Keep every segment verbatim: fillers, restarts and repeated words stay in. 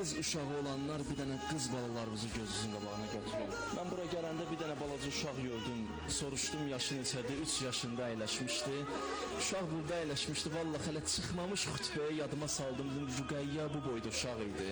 qız uşağı olanlar bir dənə qız balalarımızı gözünün qabağına gətirin. Mən bura gələndə bir dənə balaca uşaq gördüm. Soruşdum yaşı neçədir? üç yaşında əyləşmişdi. Uşaq burada əyləşmişdi. Vallahi hələ çıxmamış xutbəyə yadıma saldım. Dedim Rüqəyyə bu boyda uşaq idi.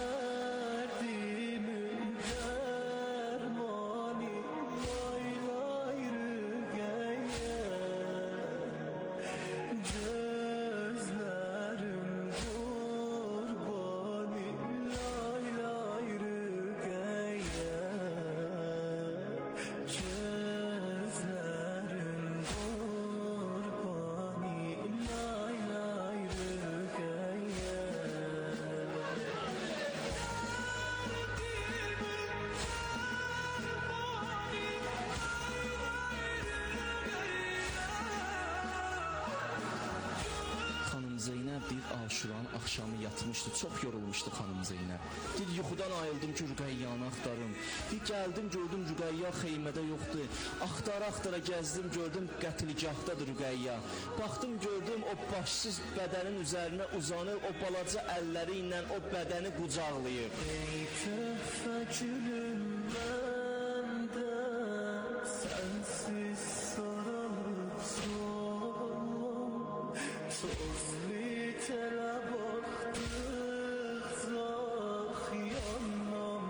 Zeynəb deyir, Aşuranın axşamı yatmışdı, çox yorulmuşdu xanım Zeynəb. Deyir, yuxudan ayıldım ki, Rüqəyyanı axtarım. Deyir, gəldim, gördüm Rüqəyya xeymədə yoxdur. Axtara-axtara gəzdim, gördüm qətligahdadır Rüqəyya. Baxdım, gördüm o başsız bədənin üzərinə uzanır, o balaca əlləri ilə o bədəni qucaqlayır. Ey töhfə gülüm məndə, sənsiz saralıb son. Tozlu telə baxdıqca yanmam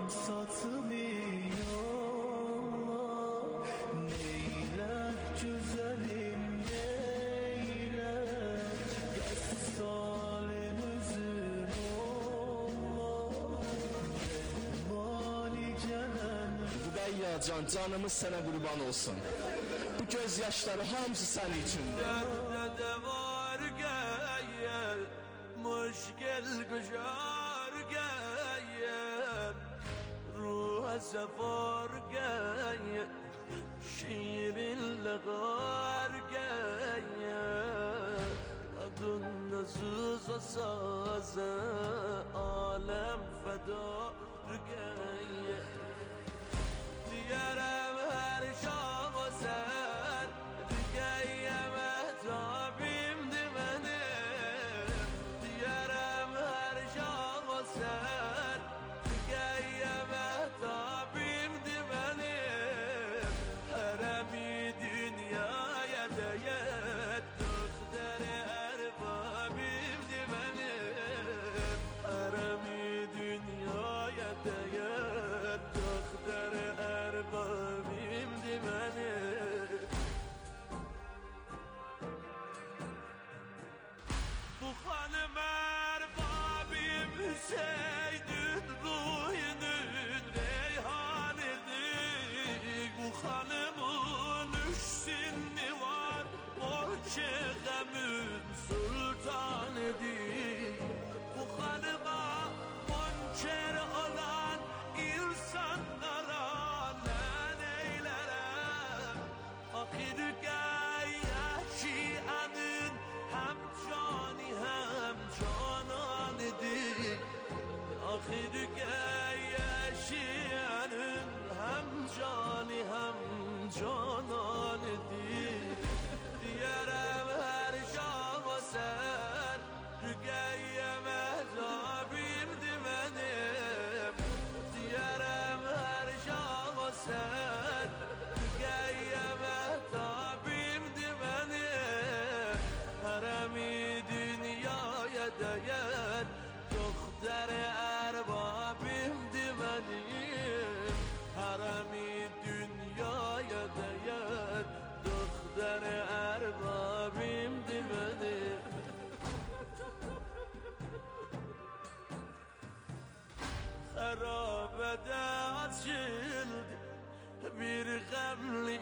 satmıyor. Neylə güzəlim neylə, gəz salim üzün olma. Mali gələn Rüqəyya can, canımız sənə qurban olsun. Bu göz yaşları hamısı sənin üçündür. Derde var gel, müşkil gücar gel, ruha sefer gel, şiirinle gar gel, adın nasız sazı, alem fedar gel. Diyarım her şahı sen, Rüqəyyə məhtabimdir mənim. Diyarım hər şahı sen, Rüqəyyə məhtabimdir mənim. Hərəmi dünyaya dəyət, döxtəri ərbabimdir mənim. Hərəmi dünyaya dəyət, döxtəri ərbabimdir mənim. Bu hanım erbabim Hüseydin ruhinin reyhanidir. Bu hanımın üç sinni var, o çeğemin sultanıdır. Bu hanıma monçer olan insanlara ne neylerem. Fakir Rüqəyyə şianın hem cani hem cananidir. Axı Rüqəyyə şianın hem cani hem cananidir. Diyərəm hər şahı sən, Rüqəyyə məhtabimdir mənim. Diyərəm hər şahı sən, Rüqəyyə məhtabimdir mənim. Hərəmi dünyaya dəyər, döxtəri ərbabimdir mənim. Hərəmi dünyaya dəyər, döxtəri ərbabimdir mənim. Xərabədə açıldı bir qəmli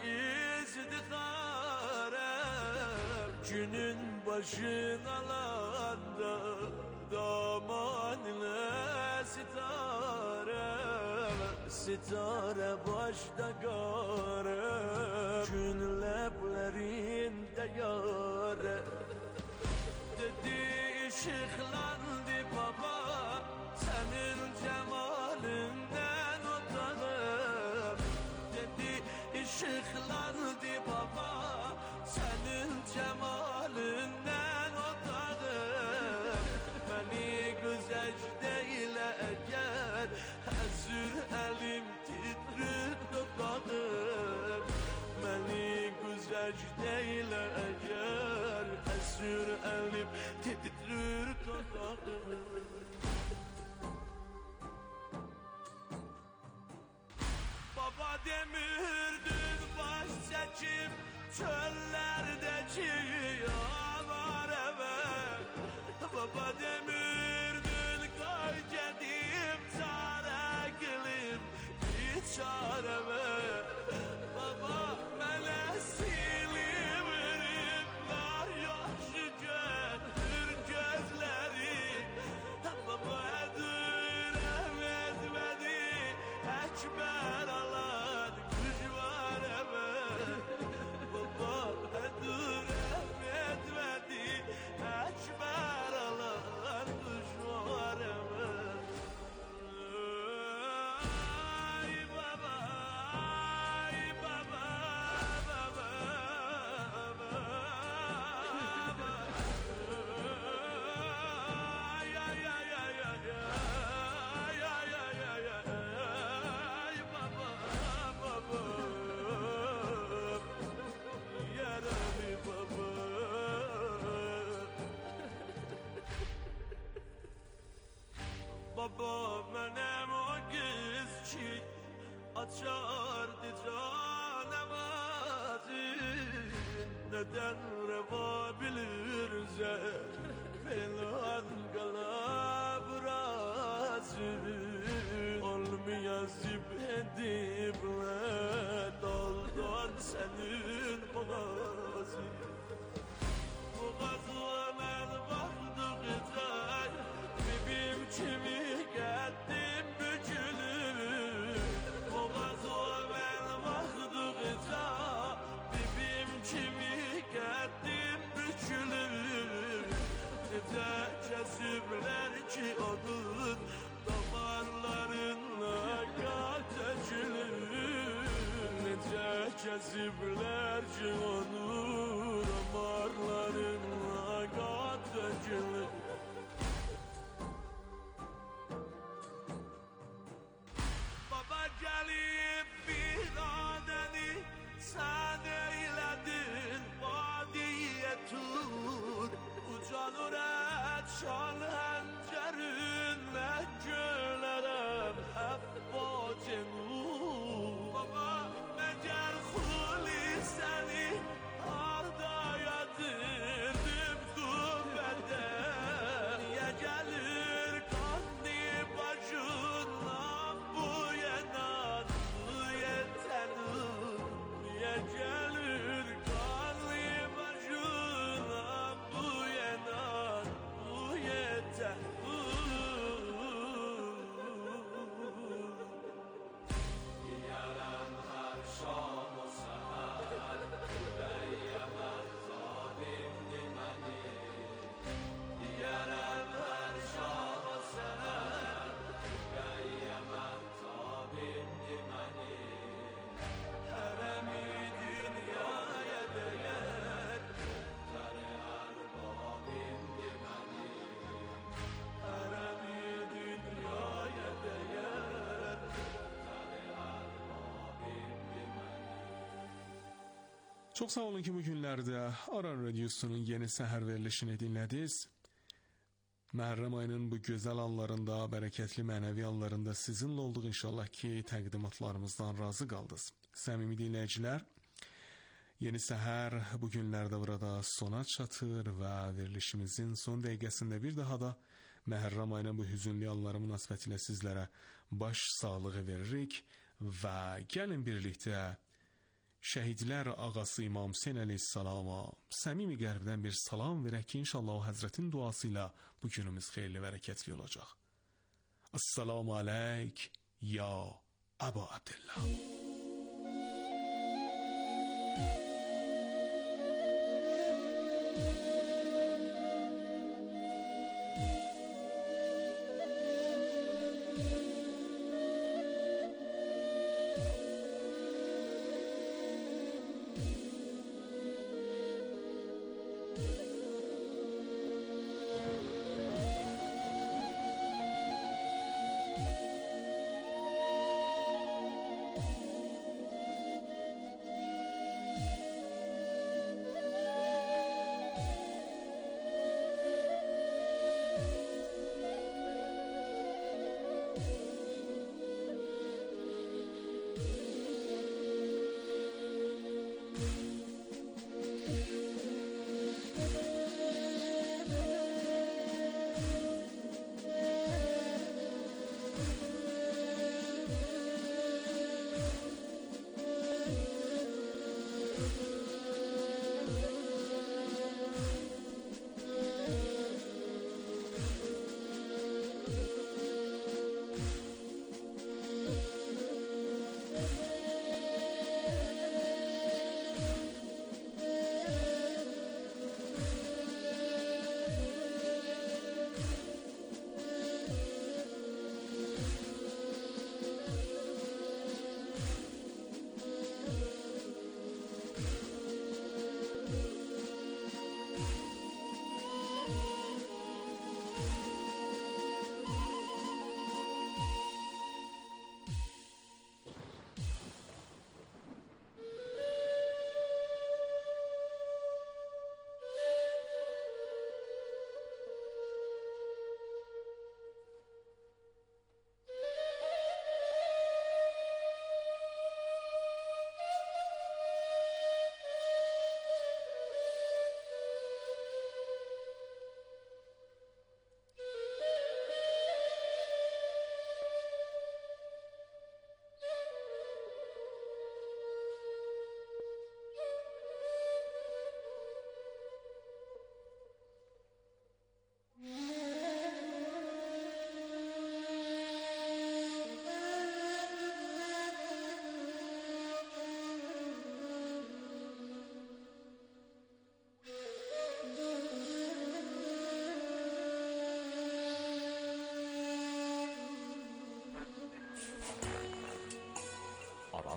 izdiharəm. Günün başın alanda daman ile sitarəm. Sitare başda qarəm, gün ləblərində yarəm. Dedi ışıqlandı baba, sənin cəmalından otağım. Dedi ışıqlandı baba, sənin cəmalından otağım. Məni güzəcdə ilə əgər secdeyle eğer esir elim titrir dudağım. Baba demirdin baş çekip çöllerdeki yanar eve. Baba demirdin kay gedim çare kılım hiç çareme. Baba mene siliverim dar yaşı gelir gözleri. Baba edürem etmedi ekber alan güç var eve. Baba edürem etmedi ekber alan güç var eve. Ay baba, ay baba, baba, baba. Ay, ay, ay, ay, ay, ay, ay, ay, ay, ay, ay, baba, baba. Yaralı baba. Baba benim o kız ki açardı canavazı. Neden reva bilirse falan kalabrası. Olmayazıp edipler daldan senin boğazı. Boğazına baktıkça bibim kimi geldim bükülür. Boğazına baktıkça bibim kimi geldim bükülür. Nece kesipler ki onun damarlarına kaçacılır. Nece kesipler ki onun damarlarına kaçacılır. Baba gelip bir adeni sen eyledin vadiye tur. Ucanır et şan hencerine gölerem hep bacenur. Baba meğer huli seni arda yatırdım kubbede. Niye gelir kanlı başına bu yana bu yetenur. Niye gelir kanlı başına bu yana bu yetenur. Yalan her şam o seher Beyemez zalim dimeni. Yalan her şam o seher Beyemez zalim dimeni. Heremi dünyaya değer Tare erbabim dimeni. Heremi dünyaya değer Tare erbabim dimeni. Çok sağ olun ki bu günlerde Aran Radyosu'nun yeni seher verilişini dinlediniz. Məhərrəm ayının bu gözəl anlarında, bereketli manevi anlarında sizinle olduk inşallah ki təqdimatlarımızdan razı qaldınız. Səmimi dinləyicilər, yeni seher bu günlerde burada sona çatır ve verilişimizin son dəqiqəsində bir daha da Məhərrəm ayının bu hüzünlü anları münasibətilə sizlərə baş sağlığı veririk ve gəlin birlikte Şəhidlər ağası İmam Hüseyn əleyhissalama səmimi qəlbdən bir salam verək ki, inşallah o həzrətin duasıyla bu günümüz xeyirli və bərəkətli olacaq. Assalamu aleyk ya Əbu Abdillah.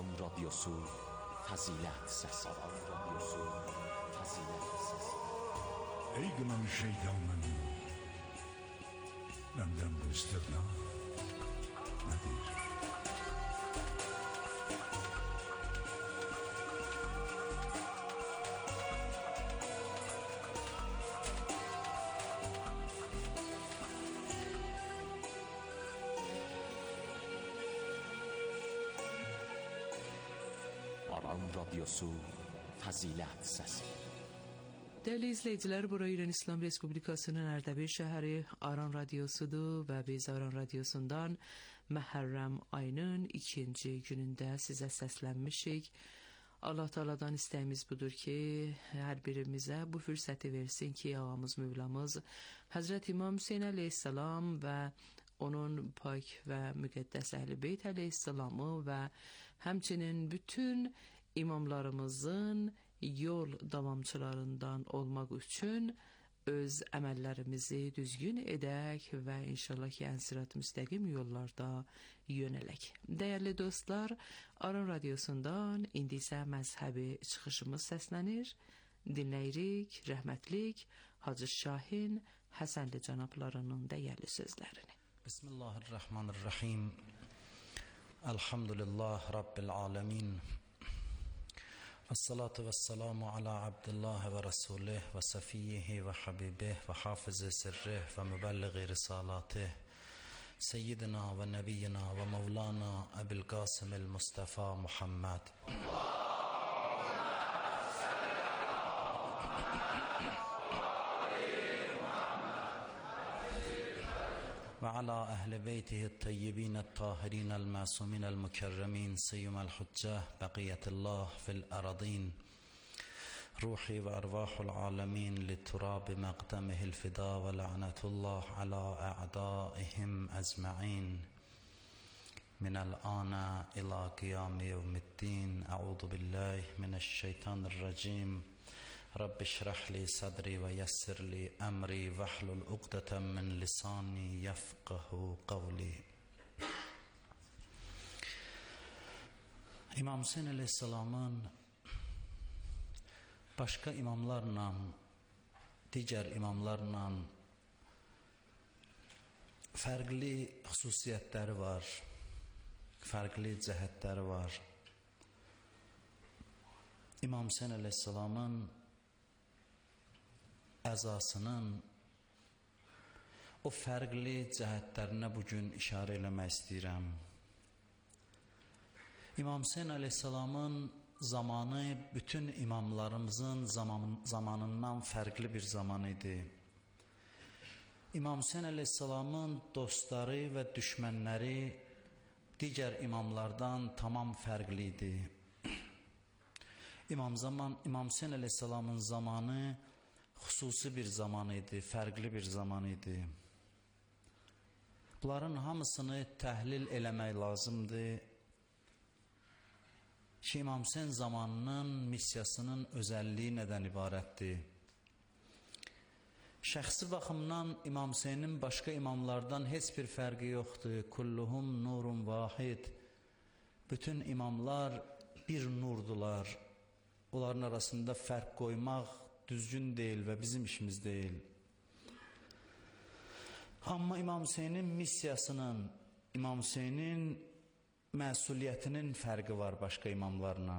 Aran Radyosu Fəzilət Səsi. Aran Radyosu Fəzilət Səsi. Ey qınan şeytanın, məndən bu istirna nədir? Aran Radyosu Fəzilət Səsi. Değerli izleyiciler, bura İran İslam Respublikası'nın Ərdəbil şəhəri Aran Radyosudur və biz Aran Radyosundan Məhərrəm ayının ikinci günündə sizə səslənmişik. Allah Teala'dan istəyimiz budur ki, hər birimizə bu fürsəti versin ki, ağamız, Mövlamız Həzrət İmam Hüseyin əleyhissalam və onun pak və müqəddəs Əhl-i Beyt əleyhissalamı və həmçinin bütün imamlarımızın yol davamçılarından olmaq üçün öz əməllərimizi düzgün edək və inşallah ki, ən-sirat müstəqim yollarda yönələk. Dəyərli dostlar, Aran Radyosundan indi isə məzhəbi çıxışımız səslənir. Dinləyirik rəhmətlik Hacı Şahin Həsənli cənablarının dəyərli sözlərini. Bismillahirrahmanirrahim. Elhamdülillah Rabbil alemin. Esselatu vesselamu ala abdillah ve rasulih ve safiyyihi ve habibih ve hafizi sirrih ve mübellighi risalatih Seyyidina ve nebiyyina ve mevlana Ebil Qasimil Mustafa Muhammed وعلى أهل بيته الطيبين الطاهرين المعصومين المكرمين سيما الحجة بقية الله في الأراضين روحي وأرواح العالمين لتراب مقدمه الفداء ولعنة الله على أعدائهم أجمعين من الآن إلى قيام يوم الدين. أعوذ بالله من الشيطان الرجيم. رب اشرح لي صدري ويسر لي أمري واحلل عقدة من لساني يفقه قولي. İmam Hüseyin Aleyhisselam'ın başka imamlarla, diğer imamlarla farklı hususiyetleri var, farklı cəhətləri var. İmam Hüseyin Aleyhisselam'ın əzasının o fərqli cəhətlərinə bugün işarə eləmək istəyirəm. İmam Hüseyin Aleyhisselam'ın zamanı bütün imamlarımızın zaman, zamanından fərqli bir zaman idi. İmam Hüseyin Aleyhisselam'ın dostları və düşmənləri digər imamlardan tamam fərqli idi. İmam, zaman, İmam Hüseyin Aleyhisselam'ın zamanı xüsusi bir zaman idi, fərqli bir zaman idi. Bunların hamısını təhlil eləmək lazımdır ki, İmam Hüseyin zamanının missiyasının özəlliyi nədən ibarətdir? Şəxsi baxımdan İmam Hüseynin başqa imamlardan heç bir fərqi yoxdur. Kulluhum nurun vahid. Bütün imamlar bir nurdular. Onların arasında fərq qoymaq düzgün deyil və bizim işimiz deyil. Amma İmam Hüseynin missiyasının, İmam Hüseynin məsuliyyətinin fərqi var başqa imamlarla.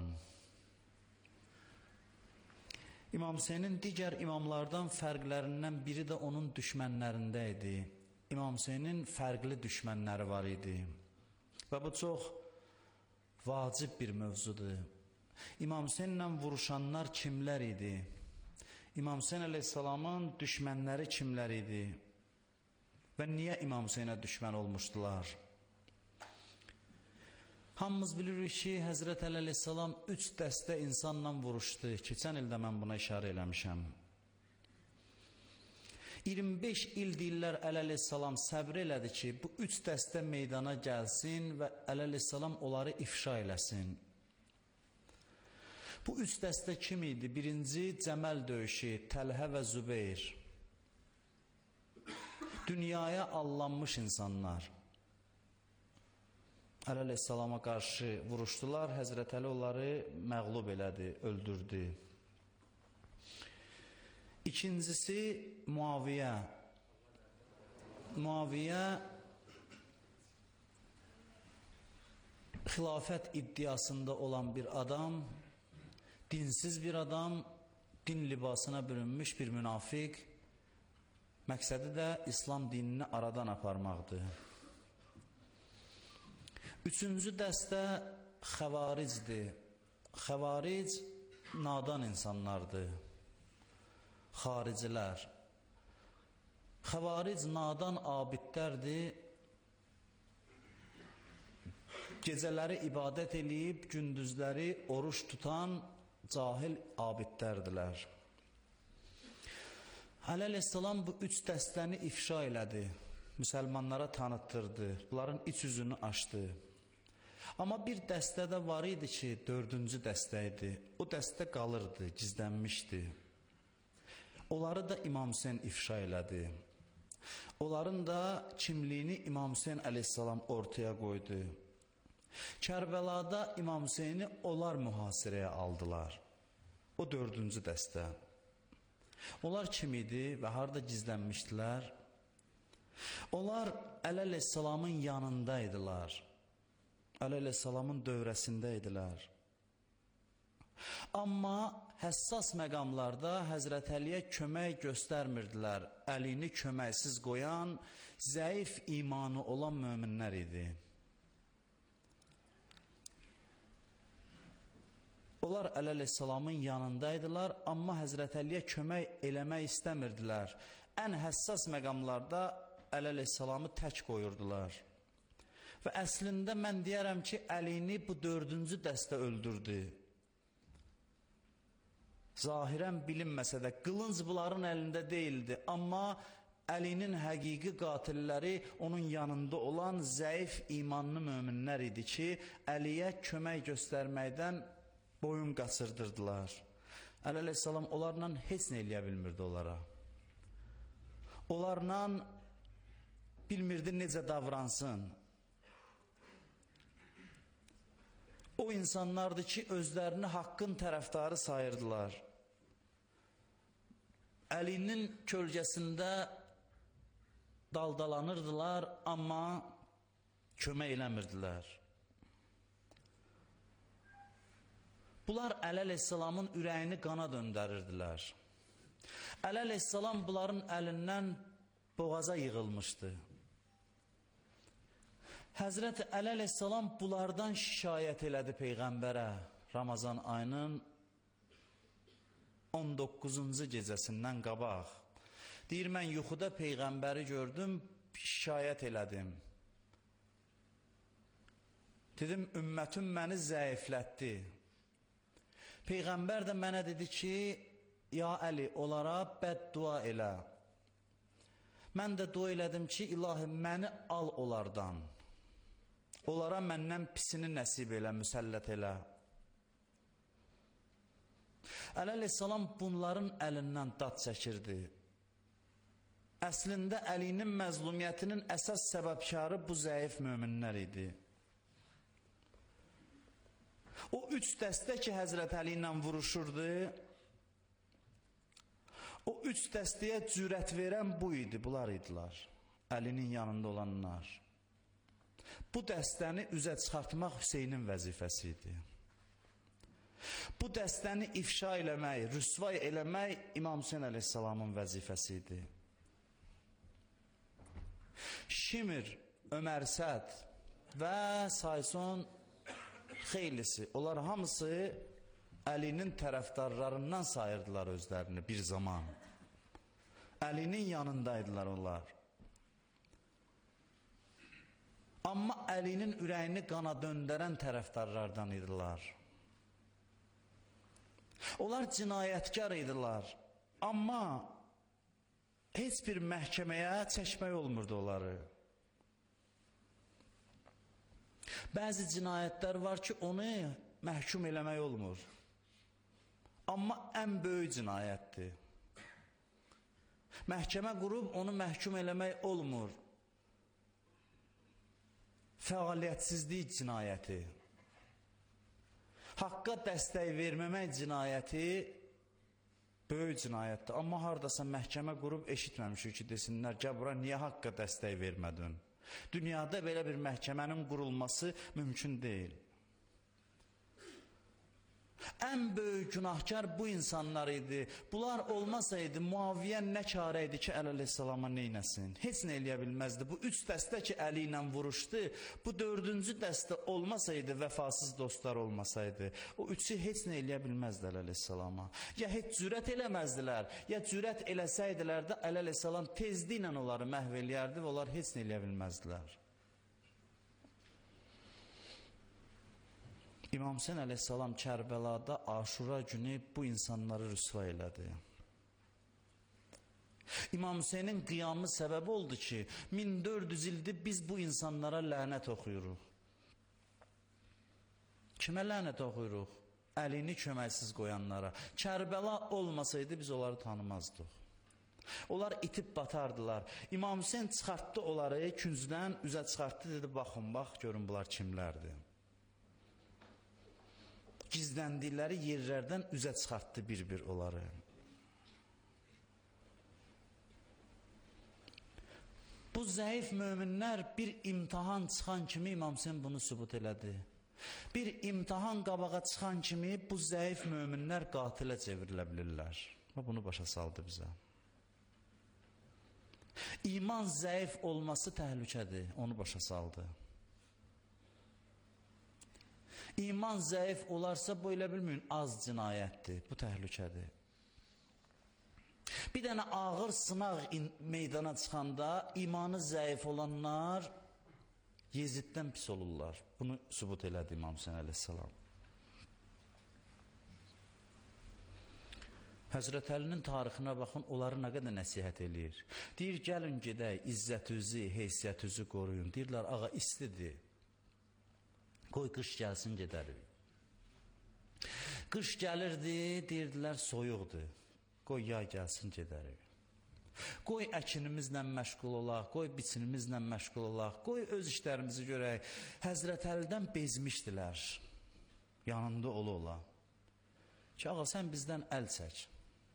İmam Hüseynin digər imamlardan fərqlərindən biri də onun düşmənlərində idi. İmam Hüseynin fərqli düşmənləri var idi. Və bu çox vacib bir mövzudur. İmam Hüseyinlə vuruşanlar kimlər idi? İmam Hüseyin Aleyhisselam'ın düşmənləri kimlər idi? Və niyə İmam Hüseyinə düşmən olmuşdular? Hamımız bilirik ki, Həzrət Əli Aleyhisselam üç dəstə insanla vuruşdu. Keçən ildə mən buna işarə eləmişəm. iyirmi beş il deyirlər Əli Aleyhisselam səbr elədi ki, bu üç dəstə meydana gəlsin və Əli Aleyhisselam onları ifşa eləsin. Bu üç dəstə kim idi? Birinci Cəməl döyüşü, Təlhə və Zübeyir. Dünyaya allanmış insanlar. Əli əleyhissalama qarşı vuruşdular. Həzrət Əli onları məğlub elədi, öldürdü. İkincisi Muaviyə. Muaviyə xilafət iddiasında olan bir adam, dinsiz bir adam, din libasına bürünmüş bir münafiq, məqsədi də İslam dinini aradan aparmaqdır. Üçüncü dəstə xəvaricdir. Xəvaric nadan insanlardır. Xaricilər. Xəvaric nadan abidlərdir. Gecələri ibadət eləyib, gündüzləri oruç tutan cahil abidlərdilər. Əli əleyhissalam bu üç dəstəni ifşa elədi. Müsəlmanlara tanıtdırdı. Bunların iç yüzünü açdı. Amma bir dəstə də var idi ki, dördüncü dəstə idi. O dəstə qalırdı, gizlənmişdi. Onları da İmam Hüseyn ifşa elədi. Onların da kimliyini İmam Hüseyn əleyhissalam ortaya qoydu. Kərbəlada İmam Hüseyni onlar mühasirəyə aldılar. O dördüncü dəstə. Onlar kim idi və harada gizlənmişdilər? Onlar Əli əleyhissalamın yanındaydılar. Əli əleyhissalamın dövrəsində idilər. Amma həssas məqamlarda Həzrət Əliyə kömək göstərmirdilər. Əlini köməksiz qoyan, zəif imanı olan möminlər idi. Onlar Əli əleyhissalamın yanındaydılar, amma Həzrət Əliyə kömək eləmək istəmirdilər. Ən həssas məqamlarda Əli əleyhissalamı tək qoyurdular. Və əslində mən deyərəm ki, Əlini bu dördüncü dəstə öldürdü. Zahirən bilinməsə də qılınc bunların əlində deyildi, amma Əlinin həqiqi qatilləri onun yanında olan zəif imanlı möminlər idi ki, Əliyə kömək göstərməkdən boyun qaçırdırdılar. Əli əleyhissalam onlarla heç nə eləyə bilmirdi onlara. Onlarla bilmirdi necə davransın. O insanlardır ki, özlərini haqqın tərəfdarı sayırdılar. Əlinin kölgəsində daldalanırdılar, amma kömək eləmirdilər. Bunlar Əli əleyhissalamın ürəyini qana döndərirdilər. Əli əleyhissalam bunların əlindən boğaza yığılmışdı. Həzrət Əli əleyhissalam bunlardan şikayət elədi Peyğəmbərə Ramazan ayının on doqquzuncu gecəsindən qabaq. Deyir, mən yuxuda Peyğəmbəri gördüm, şikayət elədim. Dedim, ümmətim məni zəiflətdi. Peyğəmbər də mənə dedi ki, ya Əli, onlara bəddua elə. Mən də dua elədim ki, ilahi, məni al onlardan. Onlara məndən pisini nəsib elə, müsəllət elə. Əli əleyhissalam bunların əlindən dad çəkirdi. Əslində Əlinin məzlumiyyətinin əsas səbəbkarı bu zəif möminlər idi. O üç dəstə ki, Həzrət Əli ilə vuruşurdu, o üç dəstəyə cürət verən bu idi, bunlar idilər. Əlinin yanında olanlar. Bu dəstəni üzə çıxartmaq Hüseynin vəzifəsi idi. Bu dəstəni ifşa eləmək, rüsvay eləmək İmam Hüseyn əleyhissalamın vəzifəsi idi. Şimir, Ömər Səd və Sayson xeylisi, onlar hamısı Əlinin tərəfdarlarından sayırdılar özlərini bir zaman. Əlinin yanındaydılar onlar. Amma Əlinin ürəyini qana döndərən tərəfdarlardan idilər. Onlar cinayətkar idilər. Amma heç bir məhkəməyə çəkmək olmurdu onları. Bəzi cinayətlər var ki, onu məhkum eləmək olmur. Amma ən böyük cinayətdir. Məhkəmə qurub onu məhkum eləmək olmur. fəaliyyətsizlik cinayəti, haqqa dəstək verməmək cinayəti böyük cinayətdir. Amma haradasa məhkəmə qurub eşitməmişik ki, desinlər, gəl bura niyə haqqa dəstək vermədin? Dünyada belə bir məhkəmənin qurulması mümkün deyil. Ən böyük günahkar bu insanlar idi. Bunlar olmasaydı Muaviyə nə çarə idi ki, Əli əleyhissalama neynəsin? Heç nə eləyə bilməzdi. Bu üç dəstə ki, Əli ilə vuruşdu, bu dördüncü dəstə olmasaydı, vəfasız dostlar olmasaydı, o üçü heç nə eləyə bilməzdi Əli əleyhissalama. Ya heç cürət eləməzdilər, ya cürət eləsəydilər də Əli əleyhissalam tezliklə onları məhv eləyərdi və onlar heç nə eləyə bilməzdilər. İmam Hüseyn əleyhissalam Kərbəlada Aşura günü bu insanları rüsva elədi. İmam Hüseynin qiyamı səbəb oldu ki, min dörd yüz ildir biz bu insanlara lənət oxuyuruq. Kimə lənət oxuyuruq? Əlini köməksiz qoyanlara. Kərbəla olmasaydı biz onları tanımazdıq. Onlar itib batardılar. İmam Hüseyn çıxartdı onları, küncdən üzə çıxartdı, dedi, baxın, bax, görün bunlar kimlərdir. Gizləndikləri yerlərdən üzə çıxartdı bir-bir onları. Bu zəif möminlər bir imtihan çıxan kimi İmam Hüseyn bunu sübut elədi. Bir imtihan qabağa çıxan kimi bu zəif möminlər qatilə çevrilə bilirlər. Bunu başa saldı bizə. İman zəif olması təhlükədir, onu başa saldı. İman zəif olarsa, bu elə bilməyin, az cinayətdir, bu təhlükədir. Bir dənə ağır sınaq meydana çıxanda imanı zəif olanlar Yeziddən pis olurlar. Bunu sübut elədi İmam Hüseyn əleyhissalam. Həzrət Əlinin tarixinə baxın, onları nə qədər nəsihət eləyir. Deyir, gəlin gedək, izzətinizi, heysiyyətinizi qoruyun. Deyirlər, ağa istidir. Qoy qış gəlsin, gedərik. Qış gəlirdi, deyirdilər, soyuqdur. Qoy yay gəlsin, gedərik. Qoy əkinimizlə məşğul olaq, qoy biçinimizlə məşğul olaq, qoy öz işlərimizi görək. Həzrət Əlidən bezmişdilər, yanında ola ola. Ki, ağa, sən bizdən əl çək.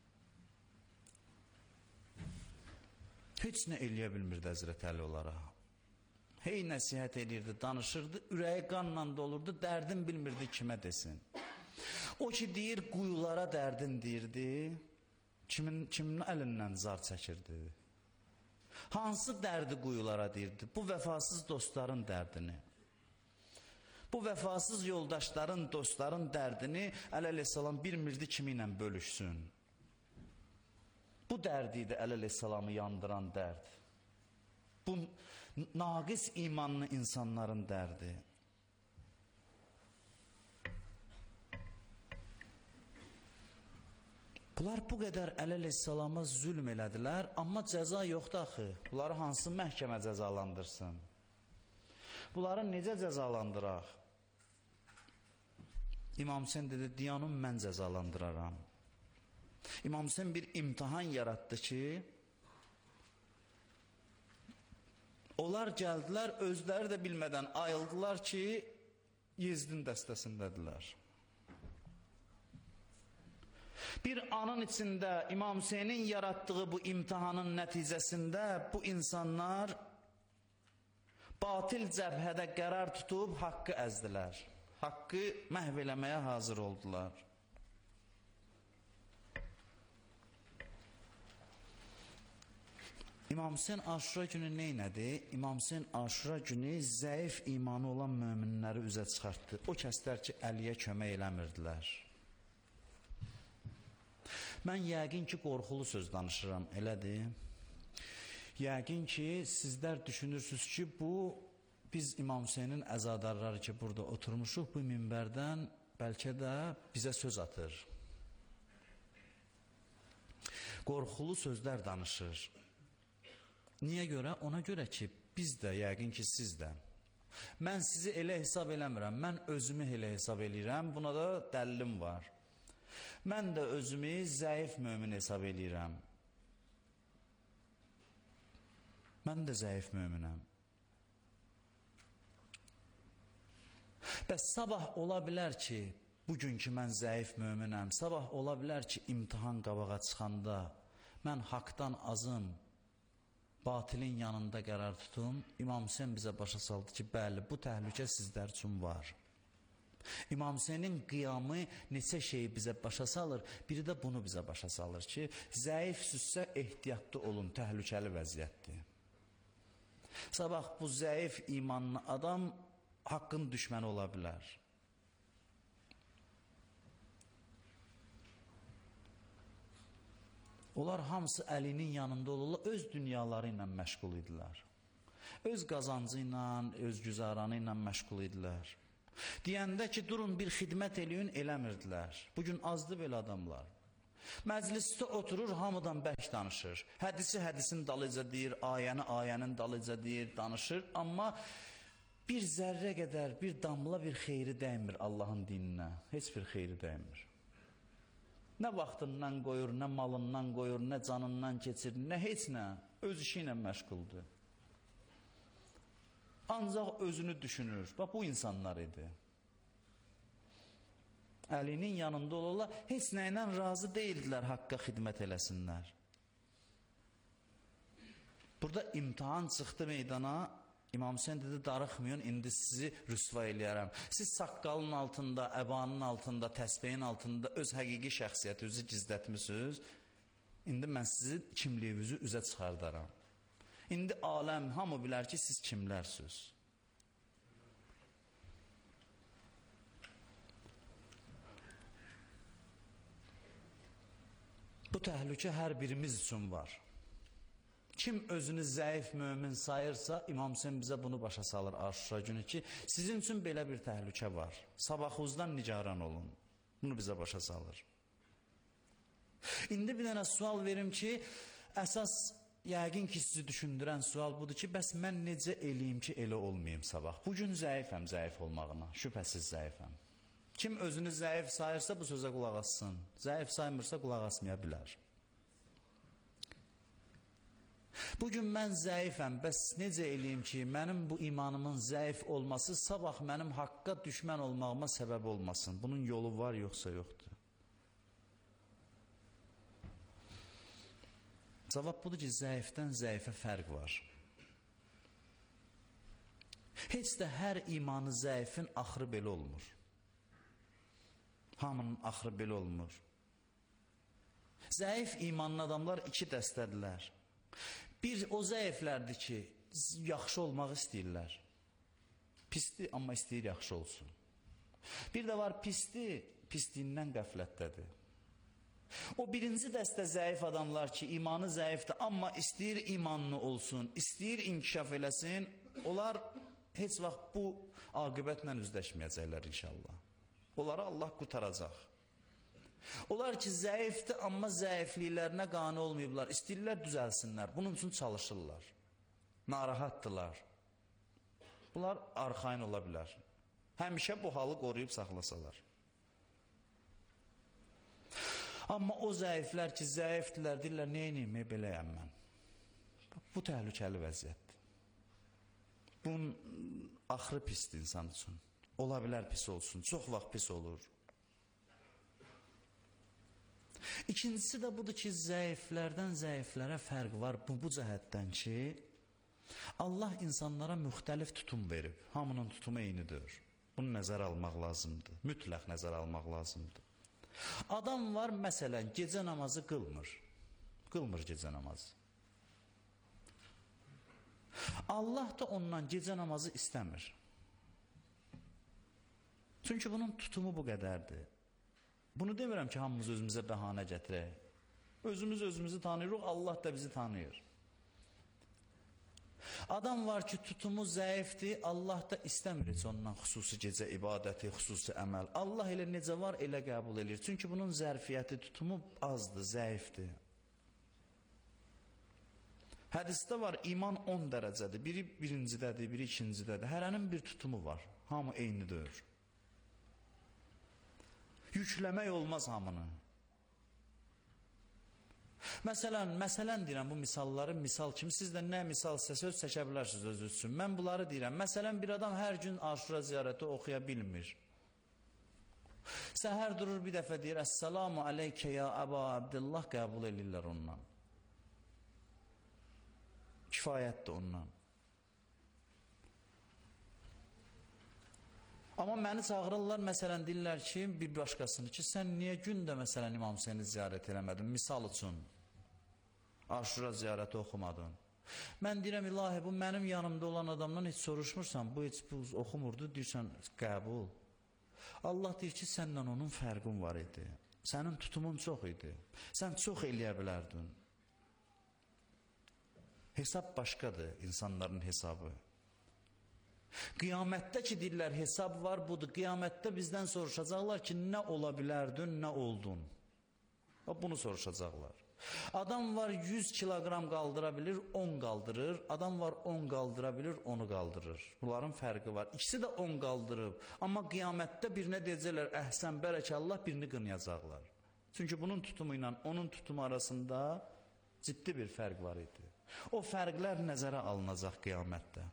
Heç nə eləyə bilmirdi Həzrət Əli onlara. Hey nəsihət edirdi, danışırdı, ürəyi qanla dolurdu, dərdin bilmirdi kimə desin. O ki deyir, quyulara dərdin deyirdi, kimin, kimin əlindən zar çəkirdi? Hansı dərdi quyulara deyirdi? Bu vəfasız dostların dərdini. Bu vəfasız yoldaşların, dostların dərdini Əli əleyhissalam bilmirdi kimi ilə bölüşsün. Bu dərdi idi Əli əleyhissalamı yandıran dərd. Bu naqis imanlı insanların dərdi. Bunlar bu qədər Əli əleyhissalama zülm elədilər, amma cəza yoxdur axı. Bunları hansı məhkəmə cəzalandırsın? Bunları necə cəzalandıraq? İmam Hüseyn dedi, diyanım mən cəzalandıraram. İmam Hüseyn bir imtihan yaratdı ki, onlar gəldilər, özləri də bilmədən ayıldılar ki, Yezdin dəstəsindədirlər. Bir anın içində İmam Hüseynin yaratdığı bu imtihanın nəticəsində bu insanlar batil cəbhədə qərar tutub haqqı əzdilər. Haqqı məhv eləməyə hazır oldular. İmam Hüseyn Aşura günü neynədi? İmam Hüseyn Aşura günü zəif imanı olan möminləri üzə çıxartdı. O kəslər ki, Əliyə kömək eləmirdilər. Mən yəqin ki, qorxulu söz danışıram, elədir. Yəqin ki, sizlər düşünürsünüz ki, bu, biz İmam Hüseynin əzadarları ki, burada oturmuşuq, bu minbərdən bəlkə də bizə söz atır. Qorxulu sözlər danışır. Niyə görə? Ona görə ki, biz də, yəqin ki, siz də. Mən sizi elə hesab eləmirəm, mən özümü elə hesab eləyirəm, buna da dəlilim var. Mən də özümü zəif mömin hesab eləyirəm. Mən də zəif möminəm. Bəs sabah ola bilər ki, bugünkü mən zəif möminəm, sabah ola bilər ki, imtihan qabağa çıxanda mən haqdan azım, batilin yanında qərar tutum. İmam Hüseyn bizə başa saldı ki, bəli, bu təhlükə sizlər üçün var. İmam Hüseynin qiyamı neçə şeyi bizə başa salır, biri də bunu bizə başa salır ki, zəifsizsə ehtiyatlı olun, təhlükəli vəziyyətdir. Sabah bu zəif imanlı adam haqqın düşməni ola bilər. Onlar hamısı Əlinin yanında olurlar, öz dünyaları ilə məşğul idilər. Öz qazancı ilə, öz güzaranı ilə məşğul idilər. Deyəndə ki, durun bir xidmət eləyin, eləmirdilər. Bugün azdı belə adamlar. Məclisdə oturur, hamıdan bərk danışır. Hədisi hədisin dalıca deyir, ayəni ayənin dalıca deyir, danışır. Amma bir zərrə qədər, bir damla bir xeyri dəymir Allahın dininə. Heç bir xeyri dəymir. Nə vaxtından qoyur, nə malından qoyur, nə canından keçir, nə heç nə. Öz işi ilə məşğuldur. Ancaq özünü düşünür. Bax, bu insanlar idi. Əlinin yanında olurlar, heç nə ilə razı deyildilər haqqa xidmət eləsinlər. Burada imtihan çıxdı meydana, İmam Hüseyin dedi, darıxmayın, indi sizi rüsva eləyərəm. Siz saqqalın altında, əbanın altında, təsbehin altında öz həqiqi şəxsiyyətinizi gizlətmişsiniz. İndi mən sizi kimliyinizi üzə çıxardaram. İndi aləm, hamı bilər ki, siz kimlərsiniz. Bu təhlükə hər birimiz üçün var. Kim özünü zəif mömin sayırsa, İmam Hüseyin bizə bunu başa salır Aşura günü ki, sizin üçün belə bir təhlükə var. Sabahınızdan nigaran olun. Bunu bizə başa salır. İndi bir dənə sual verim ki, əsas yəqin ki, sizi düşündürən sual budur ki, bəs mən necə eləyim ki, elə olmayayım sabah? Bugün zəifəm, zəif olmağına, şübhəsiz zəifəm. Kim özünü zəif sayırsa bu sözə qulaq assın. Zəif saymırsa qulaq asmaya bilər. Bugün mən zəifəm, bəs necə eləyim ki, mənim bu imanımın zəif olması sabah mənim haqqa düşmən olmağıma səbəb olmasın. Bunun yolu var, yoxsa yoxdur. Cavab budur ki, zəifdən zəifə fərq var. Heç də hər imanı zəifin axırı belə olmur. Hamının axırı belə olmur. Zəif imanlı adamlar iki dəstədirlər. Bir, o zəiflərdir ki, yaxşı olmaq istəyirlər. Pisdir, amma istəyir yaxşı olsun. Bir də var, pisdir, pisliyindən qəflətdədir. O birinci dəstə zəif adamlar ki, imanı zəifdir, amma istəyir imanlı olsun, istəyir inkişaf eləsin, onlar heç vaxt bu aqibətlə üzləşməyəcəklər inşallah. Onları Allah qutaracaq. Onlar ki, zəifdir, amma zəifliklərinə qane olmayıblar. İstəyirlər düzəlsinlər, bunun üçün çalışırlar. Narahatdırlar. Bunlar arxain ola bilər. Həmişə bu halı qoruyub saxlasalar. Amma o zəiflər ki, zəifdirlər, deyirlər, neyniyim, beləyəm mən. Bu təhlükəli vəziyyətdir. Bunun axırı pisdir insan üçün. Ola bilər pis olsun, çox vaxt pis olur. İkincisi də budur ki, zəiflərdən zəiflərə fərq var bu, bu cəhətdən ki, Allah insanlara müxtəlif tutum verib. Hamının tutumu eynidir. Bunu nəzər almaq lazımdır. Mütləq nəzər almaq lazımdır. Adam var, məsələn, gecə namazı qılmır. Qılmır gecə namazı. Allah da ondan gecə namazı istəmir. Çünki bunun tutumu bu qədərdir. Bunu demirəm ki, hamımız özümüzə bəhanə gətirək. Özümüz özümüzü tanıyırıq, Allah da bizi tanıyır. Adam var ki, tutumu zəifdir, Allah da istəmir heç ondan xüsusi gecə ibadəti, xüsusi əməl. Allah elə necə var, elə qəbul edir. Çünki bunun zərfiyyəti, tutumu azdır, zəifdir. Hədisdə var, iman on dərəcədir. Biri birincidədir, biri ikincidədir. Hərənin bir tutumu var. Hamı eynidir. Yükləmək olmaz hamını. Məsələn, məsələn deyirəm bu misalları misal kimi siz də nə misal sizə söz çəkə bilərsiniz özünüz üçün. Mən bunları deyirəm. Məsələn, bir adam hər gün Aşura ziyarəti oxuya bilmir. Səhər durur bir dəfə deyir, Əssalamu aleykə ya Əba Abdullah, qəbul edirlər ondan. Kifayətdir ondan. Amma məni çağırırlar, məsələn deyirlər ki, bir başqasını ki, sən niyə gündə məsələn İmam Hüseyni ziyarət eləmədin, misal üçün Aşura ziyarəti oxumadın. Mən deyirəm, ilahi bu mənim yanımda olan adamdan heç soruşmursan, bu heç bu oxumurdu, deyirsən qəbul. Allah deyir ki, səndən onun fərqin var idi, sənin tutumun çox idi, sən çox eləyə bilərdin. Hesab başqadır, insanların hesabı. Qiyamətdə ki deyirlər hesab var, budur. Qiyamətdə bizdən soruşacaqlar ki, nə ola bilərdin, nə oldun? Bunu soruşacaqlar. Adam var yüz kiloqram qaldıra bilir, on qaldırır. Adam var on qaldıra bilir, onu qaldırır. Bunların fərqi var. İkisi də on qaldırıb. Amma qiyamətdə birinə deyəcəklər, əhsən bərəkallah, birini qınayacaqlar. Çünki bunun tutumu ilə onun tutumu arasında ciddi bir fərq var idi. O fərqlər nəzərə alınacaq qiyamətdə.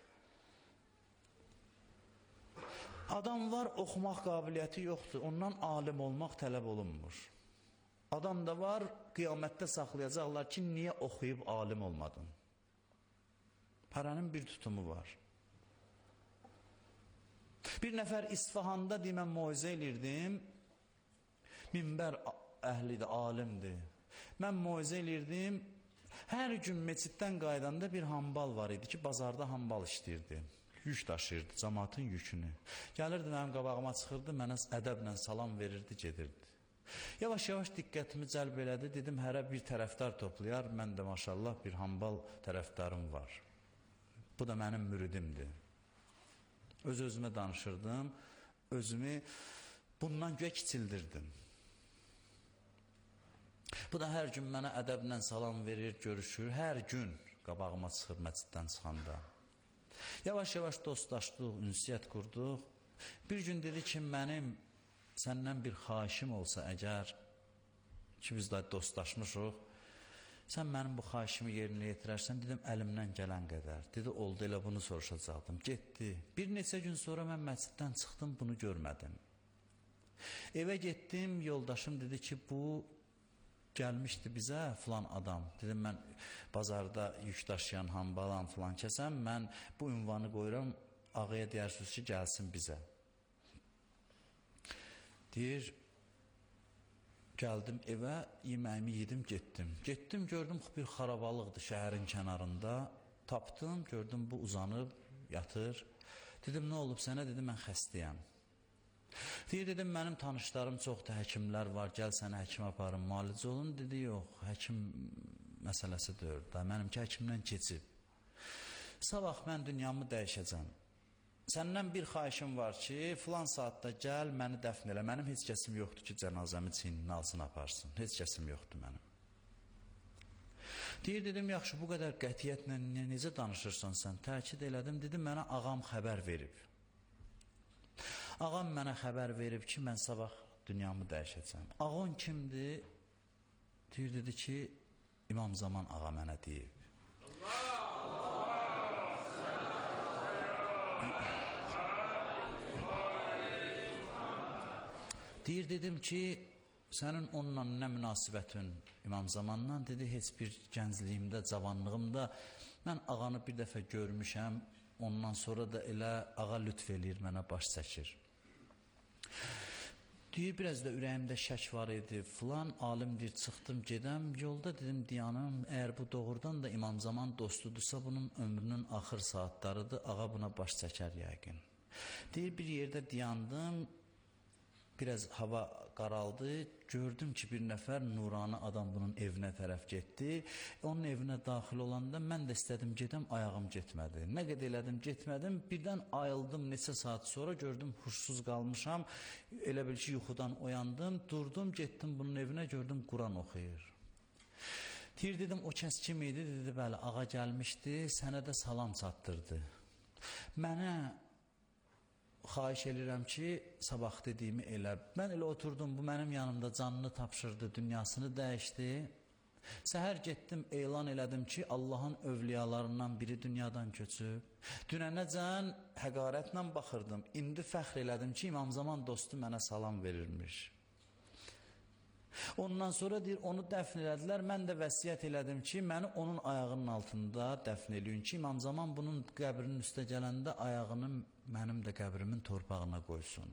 Adam var, oxumaq qabiliyyəti yoxdur, ondan alim olmaq tələb olunmur. Adam da var, qiyamətdə saxlayacaqlar ki, niyə oxuyub alim olmadın? Paranın bir tutumu var. Bir nəfər İsfahanda deyəm, moizə elirdim, minbər əhlidir, alimdir. Mən moizə elirdim, hər gün meçiddən qaydanda bir hambal var idi ki, bazarda hambal işləyirdi. Yük daşıyırdı, cəmaatın yükünü. Gəlirdi, mənim qabağıma çıxırdı, mənə ədəblə salam verirdi, gedirdi. Yavaş-yavaş diqqətimi cəlb elədi, dedim, hərə bir tərəfdar toplayar, mən də maşallah bir hambal tərəfdarım var. Bu da mənim müridimdir. Öz-özümə danışırdım, özümü bundan göyə kiçildirdim. Bu da hər gün mənə ədəblə salam verir, görüşür, hər gün qabağıma çıxır məsciddən çıxanda. Yavaş-yavaş dostlaşdıq, ünsiyyət qurduq. Bir gün dedi ki, mənim səndən bir xahişim olsa əgər ki, biz də dostlaşmışıq, sən mənim bu xahişimi yerinə yetirərsən, dedim, əlimdən gələn qədər. Dedi, oldu, elə bunu soruşacaqdım. Getdi. Bir neçə gün sonra mən məsciddən çıxdım, bunu görmədim. Evə getdim, yoldaşım dedi ki, bu gəlmişdi bizə filan adam. Dedim, mən bazarda yük daşıyan hambalan filan kəsəm, mən bu ünvanı qoyuram, ağaya deyirsiniz ki, gəlsin bizə. Deyir, gəldim evə, yeməyimi yedim, getdim. Getdim, gördüm, bir xarabalıqdır şəhərin kənarında. Tapdım, gördüm, bu uzanıb, yatır. Dedim, nə olub sənə? Dedim, mən xəstəyəm. Deyir, dedim, mənim tanışlarım çoxdur, həkimlər var, gəl sənə həkim aparım, müalicə olun. Dedi, yox, həkim məsələsi deyir, da mənimki həkimdən keçib. Sabah mən dünyamı dəyişəcəm. Səndən bir xahişim var ki, filan saatda gəl, məni dəfn elə. Mənim heç kəsim yoxdur ki, cənazəmi çiyninin altına aparsın. Heç kəsim yoxdur mənim. Deyir, dedim, yaxşı, bu qədər qətiyyətlə necə danışırsan sən? Təkid elədim, dedim, mənə ağam xəbər verib. Ağam mənə xəbər verib ki, mən sabah dünyamı dəyişəcəm. Ağam kimdir? Deyir, dedi ki, İmam Zaman ağa mənə deyib. Deyir, dedim ki, sənin onunla nə münasibətin İmam Zamanla? Dedi, heç bir gəncliyimdə, cavanlığımda mən ağanı bir dəfə görmüşəm, ondan sonra da elə ağa lütf eləyir, mənə baş çəkir. Deyir, biraz da ürəyimdə şək var idi, filan alim deyir, çıxdım, gedəm, yolda dedim, diyanım, əgər bu doğrudan da İmam Zaman dostudursa, bunun ömrünün axır saatlarıdır, ağa buna baş çəkər yəqin. Deyir, bir yerdə diyandım, biraz hava qaraldı, gördüm ki, bir nəfər nurani adam bunun evinə tərəf getdi. Onun evinə daxil olanda mən də istədim gedəm, ayağım getmədi. Nə qədər elədim, getmədim. Birdən ayıldım, neçə saat sonra gördüm, huşsuz qalmışam. Elə bil ki, yuxudan oyandım, durdum, getdim bunun evinə, gördüm, Quran oxuyur. Deyir, dedim, o kəs kim idi? Dedi, bəli, ağa gəlmişdi, sənə də salam çatdırdı. Mənə xahiş edirəm ki, sabah dediyimi elə. Mən elə oturdum, bu mənim yanımda canını tapşırdı, dünyasını dəyişdi. Səhər getdim, elan elədim ki, Allahın övliyalarından biri dünyadan köçüb. Dünənəcən həqarətlə baxırdım. İndi fəxr elədim ki, İmam Zaman dostu mənə salam verirmiş. Ondan sonra deyir, onu dəfn elədilər. Mən də vəsiyyət elədim ki, məni onun ayağının altında dəfn eləyin ki, İmam Zaman bunun qəbrinin üstə gələndə ayağını mənim də qəbrimin torpağına qoysun.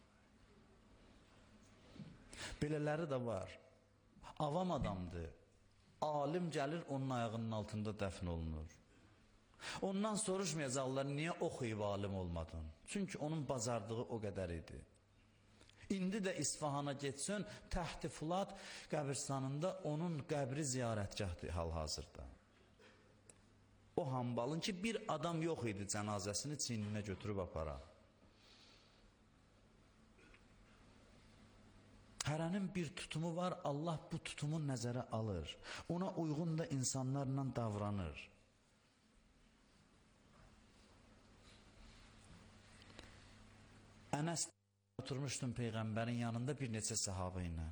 Belələri də var. Avam adamdır. Alim gəlir, onun ayağının altında dəfn olunur. Ondan soruşmayacaqlar, niyə oxuyub alim olmadın? Çünki onun bacardığı o qədər idi. İndi də İsfahana getsən, Təhti Fulat qəbirstanında onun qəbri ziyarətgahdır hal-hazırda. O hambalın ki, bir adam yox idi cənazəsini çiyninə götürüb apara. Hərənin bir tutumu var, Allah bu tutumu nəzərə alır. Ona uyğun da insanlarla davranır. Ənəs oturmuşdum Peyğəmbərin yanında bir neçə sahabə ilə.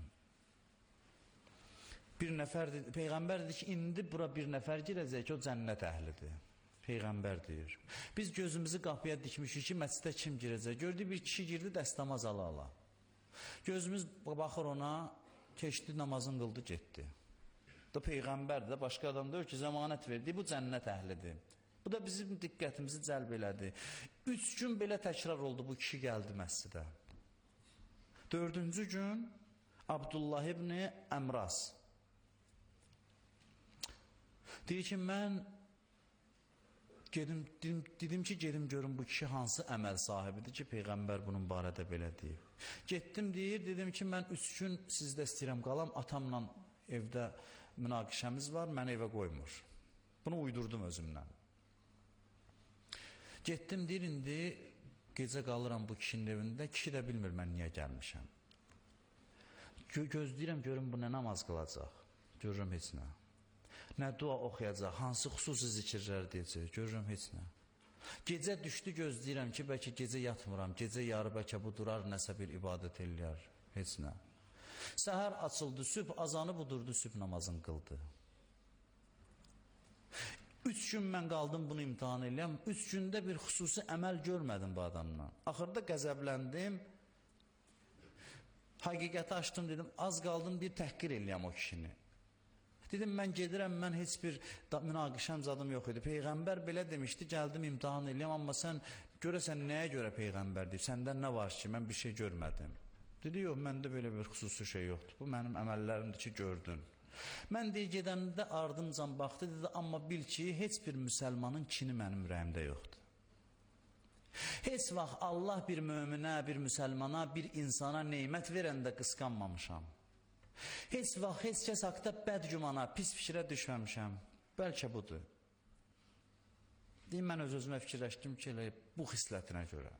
Bir nəfər dedi, Peyğəmbər dedi ki, indi bura bir nəfər girəcək ki, o cənnət əhlidir. Peyğəmbər deyir. Biz gözümüzü qapıya dikmişik ki, məscidə kim girəcək? Gördü bir kişi girdi dəstəmaz ala-ala. Gözümüz baxır ona, keçdi, namazın qıldı, getdi. Da Peyğəmbər də, başqa adam deyir ki, zəmanət verdi, bu cənnət əhlidir. Bu da bizim diqqətimizi cəlb elədi. Üç gün belə təkrar oldu, bu kişi gəldi məscidə. Dördüncü gün Abdullah ibn Əmras deyir ki, mən gedim, dedim, dedim ki, gedim görüm bu kişi hansı əməl sahibidir ki, Peyğəmbər bunun barədə belə deyib. Getdim deyir, dedim ki, mən üç gün sizdə istəyirəm qalam, atamla evdə münaqişəmiz var, məni evə qoymur. Bunu uydurdum özümlə. Getdim deyir, indi gecə qalıram bu kişinin evində, kişi də bilmir mən niyə gəlmişəm. Gö gözləyirəm, görüm bu nə namaz qılacaq, görürüm heç nə. Nə dua oxuyacaq, hansı xüsusi zikirlər deyəcək, görürüm heç nə. Gecə düşdü, gözləyirəm ki, bəlkə gecə yatmıram, gecə yarı bəlkə bu durar, nəsə bir ibadət eləyər, heç nə. Səhər açıldı, sübh azanı budurdu, sübh namazını qıldı. Üç gün mən qaldım bunu imtihan eləyəm, üç gündə bir xüsusi əməl görmədim bu adamdan. Axırda qəzəbləndim, həqiqəti açdım, dedim, az qaldım bir təhqir eləyəm o kişini. Dedim, mən gedirəm, mən heç bir münaqişəm zadım yox idi. Peyğəmbər belə demişdi, gəldim imtihan eləyəm, amma sən görəsən nəyə görə Peyğəmbər deyib, səndən nə var ki, mən bir şey görmədim. Dedi, yox, məndə belə bir xüsusi şey yoxdur, bu mənim əməllərimdir ki, gördün. Mən deyə gedəndə ardımcan baxdı, dedi, amma bil ki, heç bir müsəlmanın kini mənim ürəyimdə yoxdur. Heç vaxt Allah bir möminə, bir müsəlmana, bir insana neymət verəndə qısqanmamışam. Heç vaxt, heç kəs haqda bədgümana, pis fikrə düşməmişəm. Bəlkə budur. Deyim, mən öz-özümə fikirləşdim ki, elə bu xislətinə görə.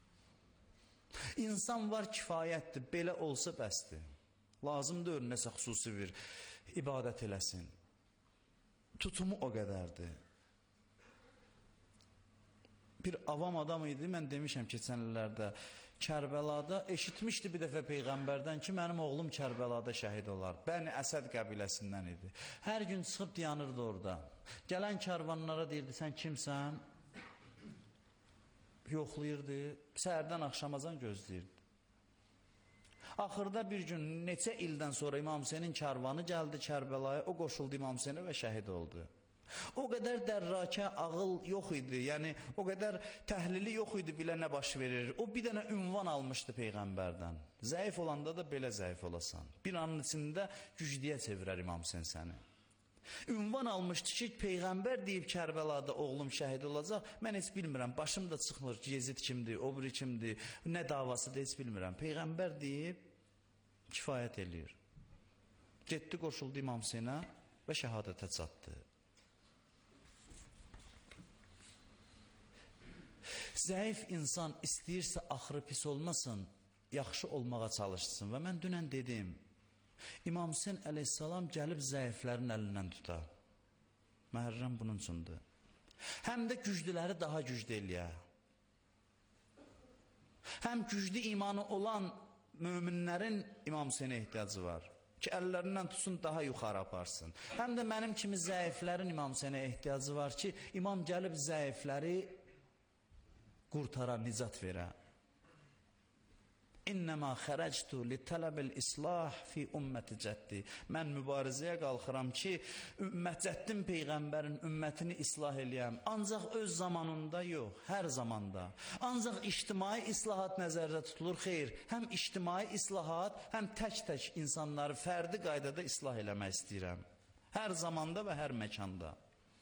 İnsan var, kifayətdir, belə olsa bəsdir. Lazımdır, nəsə xüsusi bir ibadət eləsin. Tutumu o qədərdir. Bir avam adam idi, mən demişəm keçən illərdə, Kərbəlada eşitmişdi bir dəfə Peyğəmbərdən ki, mənim oğlum Kərbəlada şəhid olar. Bəni Əsəd qəbiləsindən idi. Hər gün çıxıb dayanırdı orada. Gələn karvanlara deyirdi, sən kimsən? Yoxlayırdı, səhərdən axşamazan gözləyirdi. Axırda bir gün, neçə ildən sonra İmam Hüseynin karvanı gəldi Kərbəlaya, o qoşuldu İmam Hüseynə və şəhid oldu. O qədər dərrakə, ağıl yox idi, yəni o qədər təhlili yox idi, bilə nə baş verir. O bir dənə ünvan almışdı Peyğəmbərdən. Zəif olanda da belə zəif olasan. Bir anın içində güclüyə çevirər İmam Hüseyn səni. Ünvan almışdı ki, Peyğəmbər deyib Kərbəlada oğlum şəhid olacaq, mən heç bilmirəm, başım da çıxmır ki, Yezid kimdir, o biri kimdir, nə davasıdır, heç bilmirəm. Peyğəmbər deyib, kifayət eləyir. Getdi, qoşuldu İmam Hüseynə və şəhadətə çatdı. Zəif insan istəyirsə axırı pis olmasın, yaxşı olmağa çalışsın. Və mən dünən dedim, İmam Hüseyn əleyhissalam gəlib zəiflərin əlindən tutar. Məhərrəm bunun üçündür. Həm də güclüləri daha güclü eləyər. Həm güclü imanı olan möminlərin İmam Hüseynə ehtiyacı var. ki, əllərindən tutsun, daha yuxarı aparsın. Həm də mənim kimi zəiflərin İmam Hüseynə ehtiyacı var ki, imam gəlib zəifləri qurtara, nicat verə. İnnəmə xərəctu li tələbil islah fi ümməti cəddi. Mən mübarizəyə qalxıram ki, ümmət cəddin Peyğəmbərin ümmətini islah eləyəm. Ancaq öz zamanında yox, hər zamanda. Ancaq ictimai islahat nəzərdə tutulur, xeyr. Həm ictimai islahat, həm tək-tək insanları fərdi qaydada islah eləmək istəyirəm. Hər zamanda və hər məkanda.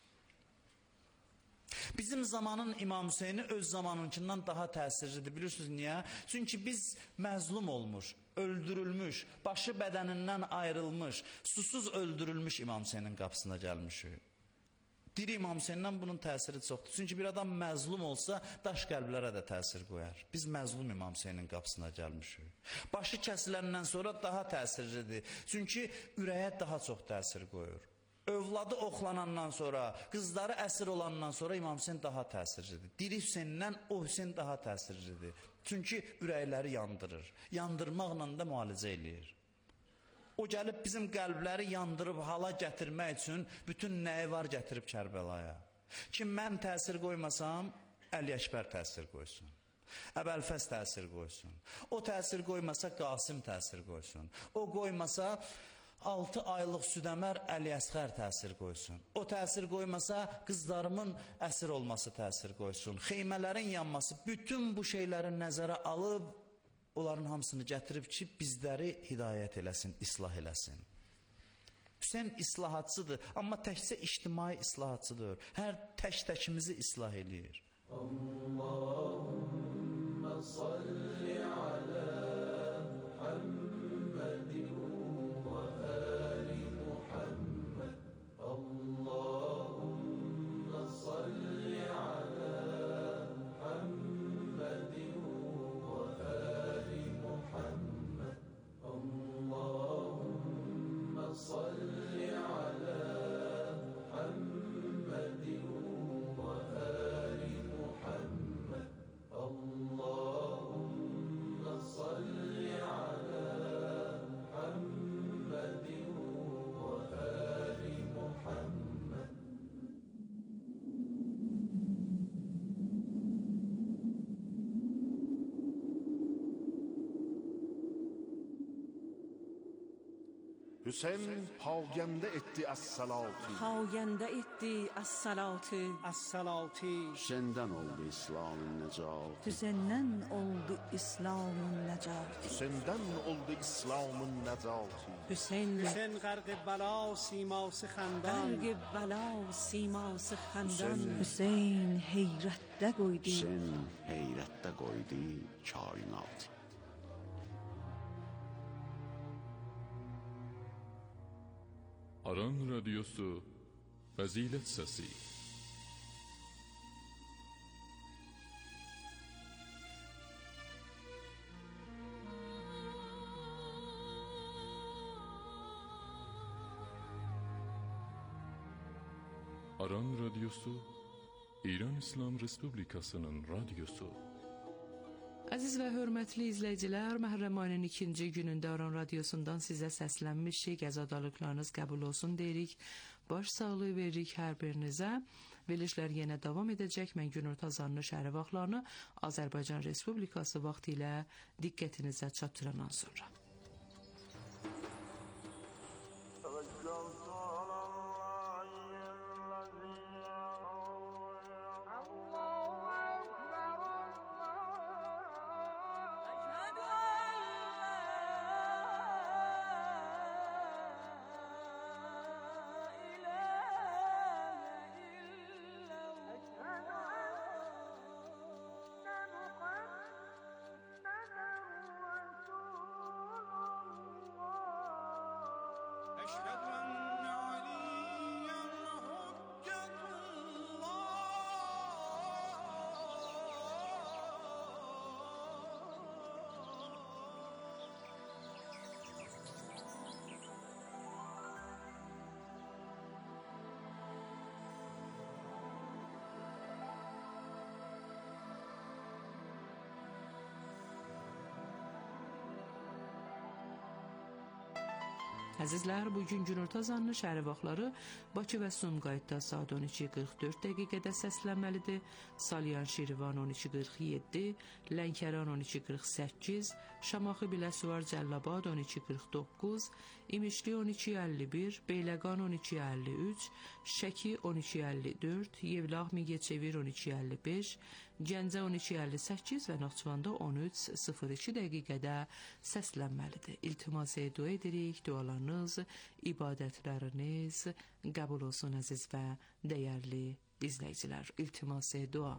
Bizim zamanın İmam Hüseyni öz zamanınkindən daha təsirlidir. Bilirsiniz niyə? Çünki biz məzlum olmuş, öldürülmüş, başı bədənindən ayrılmış, susuz öldürülmüş İmam Hüseynin qapısına gəlmişik. Diri İmam Hüseynindən bunun təsiri çoxdur. Çünki bir adam məzlum olsa, daş qəlblərə də təsir qoyar. Biz məzlum İmam Hüseynin qapısına gəlmişik. Başı kəsiləndən sonra daha təsirlidir. Çünki ürəyə daha çox təsir qoyur. Övladı oxlanandan sonra, qızları əsir olandan sonra İmam Hüseyin daha təsirlidir. Diri Hüseynindən o Hüseyin daha təsirlidir. Çünki ürəkləri yandırır. Yandırmaqla da müalicə eləyir. O gəlib bizim qəlbləri yandırıb hala gətirmək üçün bütün nəyi var gətirib Kərbəlaya. Ki, mən təsir qoymasam, Əli Əkbər təsir qoysun. Əbəlfəz təsir qoysun. O təsir qoymasa, Qasım təsir qoysun. O qoymasa, altı aylıq Südəmər Əli Əsxər təsir qoysun. O təsir qoymasa, qızlarımın əsir olması təsir qoysun. Xeymələrin yanması, bütün bu şeyləri nəzərə alıb, onların hamısını gətirib ki, bizləri hidayət eləsin, islah eləsin. Hüseyin islahatçıdır, amma təkcə ictimai islahatçıdır. Hər tək-təkimizi islah eləyir. Allahümmə salli alə Muhammedin Hüseyin pagəndə etdi əs-salati. Pagəndə etdi əs-salati. Əs-salati. Hüseyndən oldu İslamın nəcat. Hüseyndən oldu İslamın nəcat. Hüseyndən oldu İslamın nəcat. Hüseyin Hüseyin qərq bəla siması xəndan. Qərq bəla siması xəndan. Hüseyin heyrətdə qoydu. Hüseyin heyrətdə qoydu kainat. Aran Radyosu Fəzilət Səsi. Aran Radyosu İran İslam Respublikasının radyosu. Əziz və hörmətli izləyicilər, Məhərrəm ayının ikinci günündə Aran Radyosundan sizə səslənmişik. Qəzadalıqlarınız qəbul olsun deyirik. Baş sağlığı veririk hər birinizə. Verilişlər yenə davam edəcək. Mən Günür Tazarlı şəhəri vaxtlarını Azərbaycan Respublikası vaxtı ilə diqqətinizə çatdırandan sonra. Əzizlər, bugün günorta zanlı şəhər vaxtları Bakı və Sumqayıtda saat on iki qırx dörd dəqiqədə səslənməlidir. Salyan Şirvan on iki qırx yeddi, Lənkəran on iki qırx səkkiz, Şamaxı Biləsuvar Cəllabad on iki qırx doqquz, İmişli on iki əlli bir, Beyləqan on iki əlli üç, Şəki on iki əlli dörd, Yevlax Mingəçevir on iki əlli beş, Gəncə on iki əlli səkkiz və Naxçıvanda on üç sıfır iki dəqiqədə səslənməlidir. İltimas dua edirik, dualarınız, ibadətləriniz qəbul olsun əziz və dəyərli izləyicilər. İltimas dua.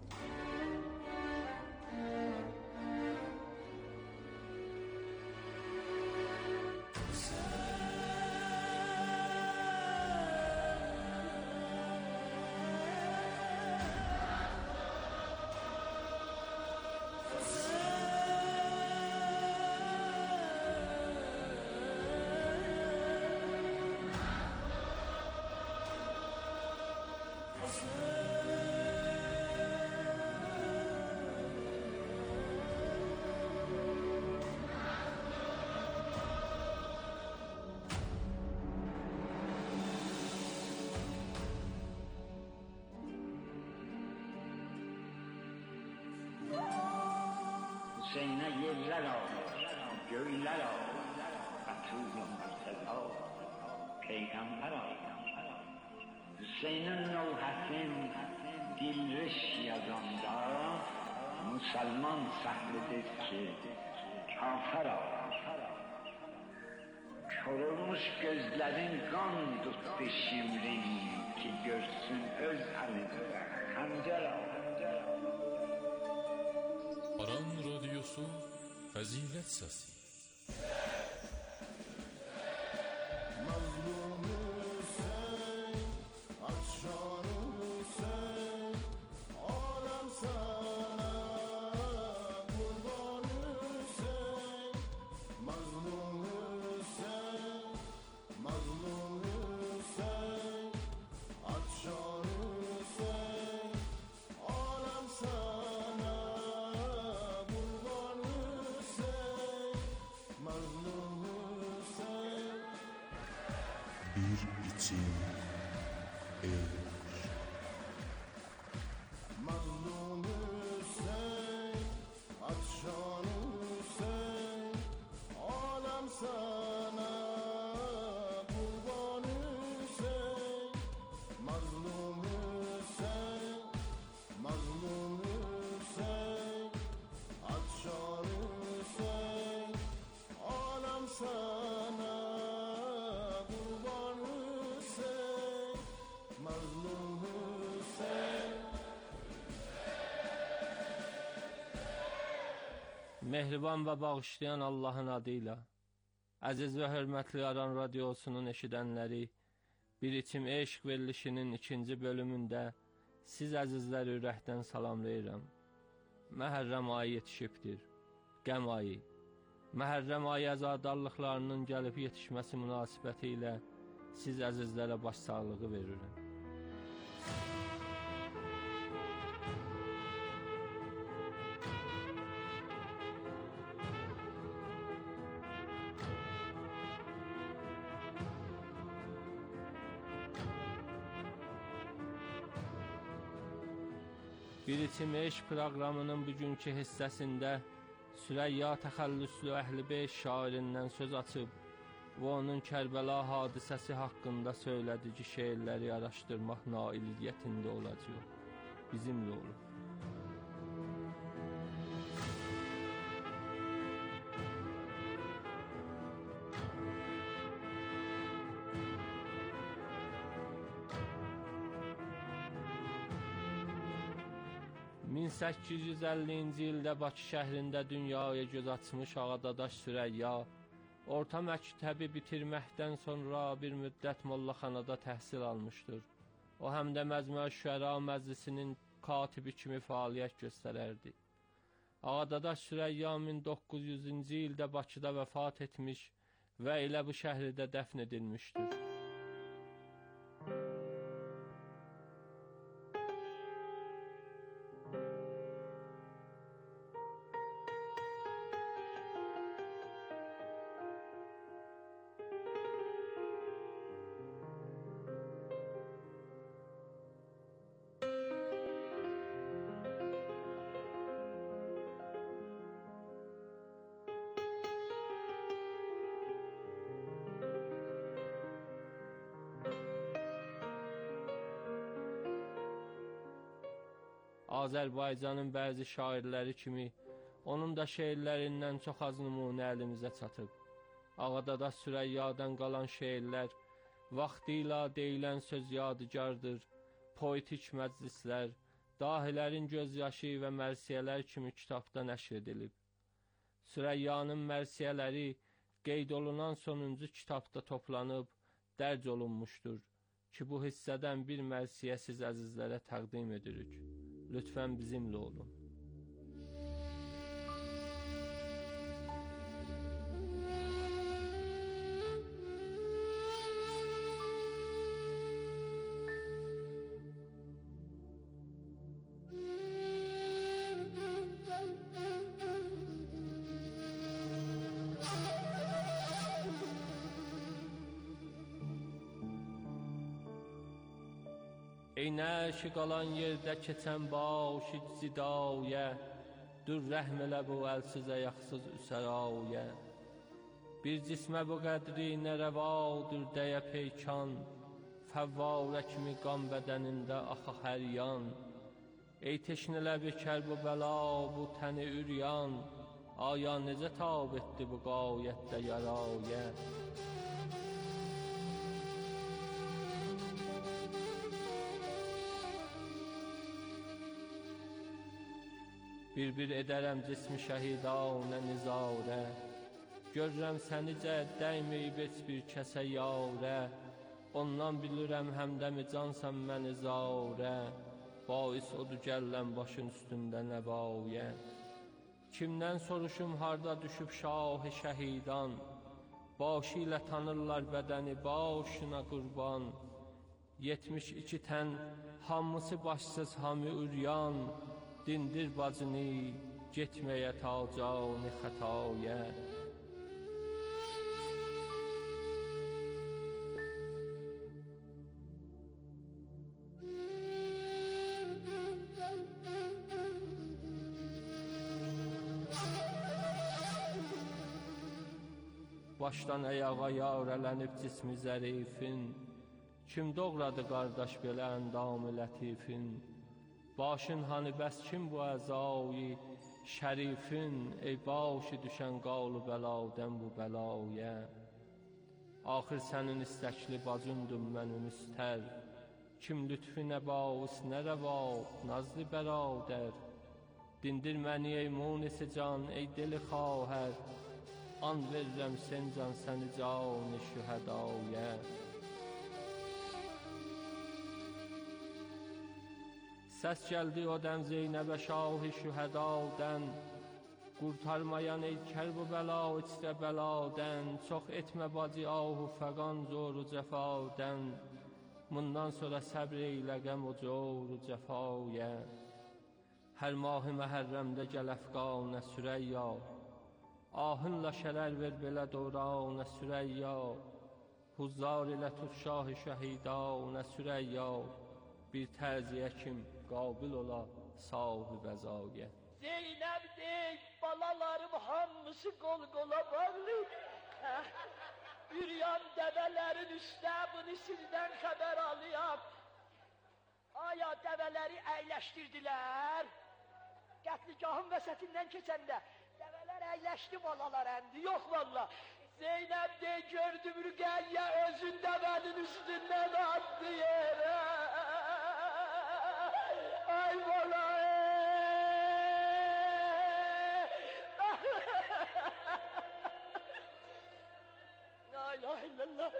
Hüseyin'e yerler al, göyler al, atıldım Mürteza, peygamber al. Hüseyin'in nolhatin dilriş yazanda, Müslüman sahlidir ki, kafir al. Körülmüş gözlerin kan tuttu şimrin, ki görsün öz halinde hancar al. Aran Radyosu Fəzilət Səsi. Bir için eğer Mazlum Hüseyin, Atşan Hüseyin, alem sana kurban Hüseyin. Mazlum Hüseyin, mazlum Hüseyin, Atşan Hüseyin, alem sana Mehriban və bağışlayan Allahın adıyla, əziz və hörmətli Aran Radyosunun eşidənləri, Bir İçim Eşq verilişinin ikinci bölümündə siz əzizləri ürəkdən salamlayıram. Məhərrəm ayı yetişibdir, qəm ayı. Məhərrəm ayı əzadarlıqlarının gəlib yetişməsi münasibəti ilə siz əzizlərə başsağlığı verirəm. Bir İçim Eşq proqramının bugünkü hissəsində Sürəyya təxəllüslü Əhli Beyt şairindən söz açıb və onun Kərbəla hadisəsi haqqında söylədiyi şeirləri araşdırmaq nailiyyətində olacaq. Bizimlə olun. min səkkiz yüz əllinci ildə Bakı şəhrində dünyaya göz açmış Ağadadaş Sürəyya, orta məktəbi bitirməkdən sonra bir müddət mollaxanada təhsil almışdır. O, həm də Məcmuə Şüəra Məclisinin katibi kimi fəaliyyət göstərərdi. Ağadadaş Sürəyya min doqquz yüzüncü ildə Bakıda vəfat etmiş və elə bu şəhərdə dəfn edilmişdir. Azərbaycanın bəzi şairləri kimi onun da şeirlərindən çox az nümunə əlimizə çatıb. Ağadadaş Sürəyyadan qalan şeirlər vaxtilə deyilən söz yadigardır, poetik məclislər, dahilərin gözyaşı və mərsiyələr kimi kitabda nəşr edilib. Sürəyyanın mərsiyələri qeyd olunan sonuncu kitabda toplanıb, dərc olunmuşdur ki, bu hissədən bir mərsiyə siz əzizlərə təqdim edirik. Lütfən bizimlə olun. Ey nəşi qalan yerdə keçən başı zidayə, dur rəhm elə bu əlsiz ayaqsız üsəraya. Bir cismə bu qədri nə rəvadır dəyə peykan, fəvvarə kimi qan bədənində axa hər yan. Ey teşnələ bəkər bu bəla, bu təni üryan, aya necə tab etdi bu qayətdə yaraya. Bir-bir edərəm cismi şəhidanə nizarə, görürəm sənicə dəyməyib heç bir kəsə yarə. Ondan bilirəm həmdəmi cansan məni zarə, bais odur gəllən başın üstündə nəbayə. Kimdən soruşum harda düşüb şah-ı şəhidan, başı ilə tanırlar bədəni başına qurban. Yetmiş iki tən hamısı başsız hamı üryan, dindir bacını getməyə tacanı xətaya. Başdan ayağa yarələnib cismi zərifin, kim doğradı qardaş belə əndam-ı lətifin? Başın hani bəs kim bu əzayı şərifin, ey başı düşən qalı bəladən bu bəlaya. Axır sənin istəkli bacındum mən ümüstər, kim lütfü nə baus nə rəva, nazlı bəradər. Dindir məni ey munisi can, ey deli xahər, and verirəm sen can səni can-ı şühədaya. Səs gəldi o dəm Zeynəbə şah-ı şühədadən, qurtarmayan ey kərb-ı bəla içdə bəladən, çox etmə bacı ahu fəqan zoru cəfadən, bundan sonra səbr eylə qəm o coru cəfaya. Hər mahı məhərrəmdə gəl əfqanə Sürəyya, ahınla şərər ver belə dövranə Sürəyya, huzzar ilə tut şah-ı şəhidanə Sürəyya, bir tərziyə kim qabil ola sahib əzaya. Zeynəb dey, balalarım hamısı qol qola bağlı, üryan dəvələrin üstə bunu sizdən xəbər alıyam. Aya dəvələri əyləşdirdilər, qətligahın vəsətindən keçəndə dəvələr əyləşdi, balalar əndi, yox valla. Zeynəb dey, gördüm Rüqəyyə özün dəvənin üstündən atdı yerə. Ay bala La ilahe illallah.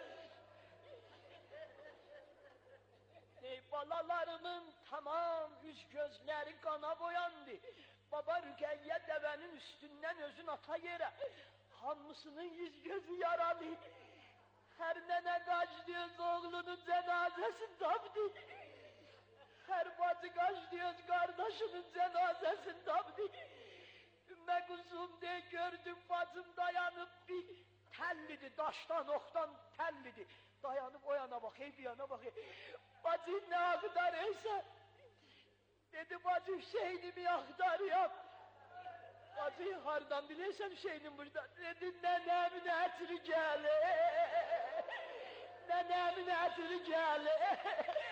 Ey balalarımın tamam üz gözləri qana boyandı. Baba Rüqəyyə dəvənin üstündən özün ata yerə. Hamısının yüz gözü yaralı. Hər nənə qaçdı oğlunun cənazəsini tapdı. Hər bacı qaçdı qardaşının cənazəsini tapdı. Ümmə quzum deyə gördüm bacım dayanıb bir təllidir, daşdan, oxdan təllidir. Dayanıb o yana baxıyor, bir yana baxıyor. Bacı nə axtarırsan? Dedi bacı Hüseynimi axtarıyam. Bacı hardan bilirsən Hüseynim burada? Dedi nənəmin ətri gəlir. Nənəmin ətri gəlir.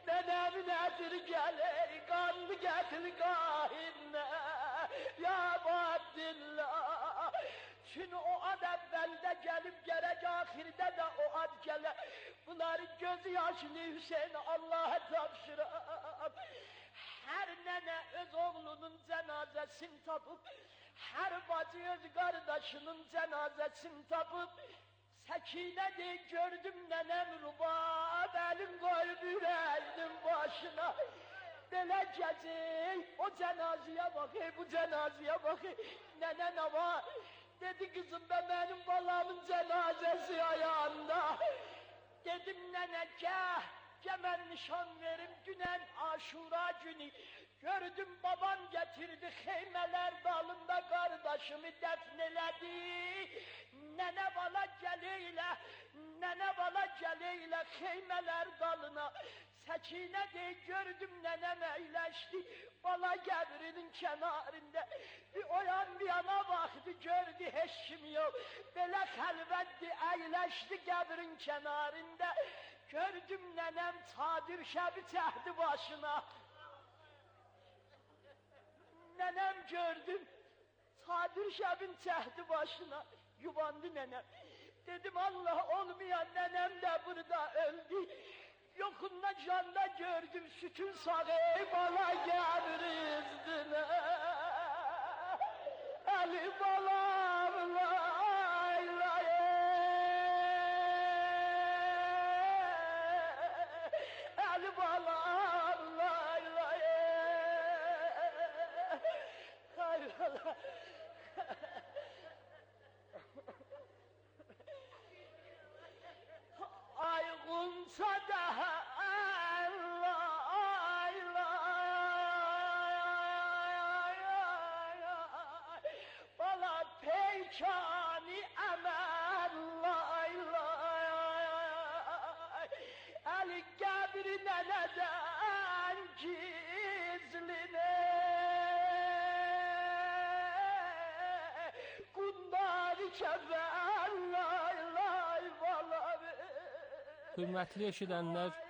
Nenem nedir gelir, kanlı getir kahinne. Ya Abdillah. Çünkü o ad evvelde gelip gerek ahirde de o ad gelir. Bunların gözü yaşlı Hüseyin Allah'a tapşırır. Her nene öz oğlunun cenazesini tapıp, her bacı öz kardeşinin cenazesini tapıp, Sekine de gördüm nenem rubab, elin koyup yüreğinin başına. Böyle gece o cenazeye bakayım, bu cenazeye bakayım. Nene ne var? Dedi kızım ben benim balamın cenazesi ayağında. Dedim nene gel, gel ben nişan verim günen Aşura günü. Gördüm baban getirdi heymeler dalında kardeşimi defneledi. Nene bala geliyle, nene bala geliyle heymeler dalına. Sekine de gördüm nenem eyleşti, bala qəbrinin kenarında. Bir o yan bir yana baktı, gördü hiç kim yok. Böyle xəlvətdi, eyleşti qəbrin kenarında. Gördüm nenem çadır şəbi çəkdi başına. Nenem gördüm, çadır şəbin çəkdi başına. Yubandı nenem. Dedim Allah olmayan nenem de burada öldü. Yokunla canda gördüm sütün sağı bala gebri üzdüne. Ali balam lay lay. Ali balam lay lay. Hayrola. Ay Gunsa da Allah Allah bala peykani emel lay lay Ali qəbrine neden gizline Kundari kevel lay lay bala. Hürmətli eşidənlər,